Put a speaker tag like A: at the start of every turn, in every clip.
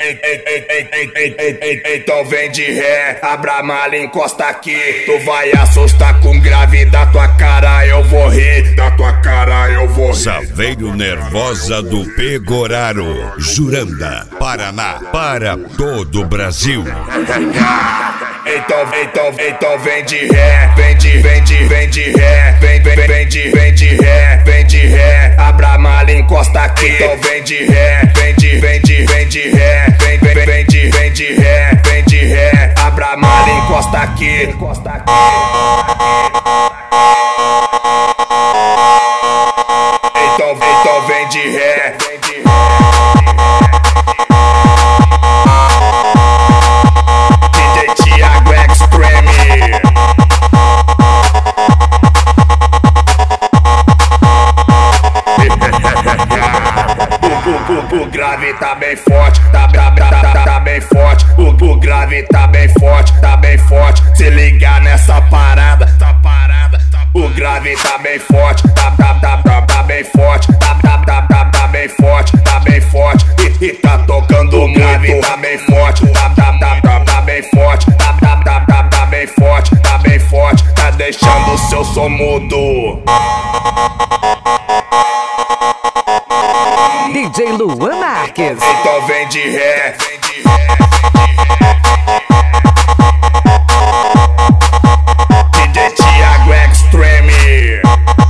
A: Então vem de ré, abra a mala, encosta aqui. Tu vai assustar com grave, da tua cara eu vou rir. Da tua cara eu vou rir.
B: Saveiro Nervosa do Pegoraro, Juranda, Paraná, para todo o Brasil.
A: Então vem de ré, vem de ré, vem de ré, abra a mala, encosta aqui. Então vem de ré, vem de ré, vem de ré, abra a mala, encosta aqui. Então vem de ré. O grave tá bem forte, tá bem forte. O grave tá bem forte, tá bem forte. Se ligar nessa parada, o grave tá bem forte, tá bem forte, tá bem forte, tá bem forte. E tá tocando o grave tá bem forte, tá bem forte, tá bem forte, tá bem forte. Tá deixando o seu som mudo.
C: DJ Luan Marques.
A: Então vem de ré. DJ Thiago Extreme.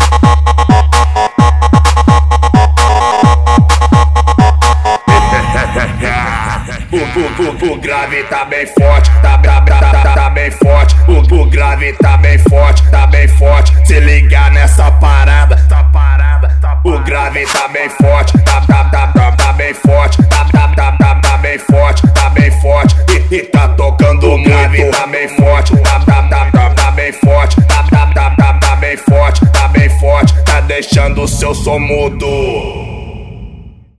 A: O grave tá bem forte, tá bem forte. O grave tá bem forte, tá bem forte. Se ligar nessa parada, o grave tá bem forte, tá bem forte, tá bem forte, tá bem forte. E tá tocando o grave tá bem forte, tá bem forte, tá bem forte, tá bem forte. Tá deixando o seu som mudo.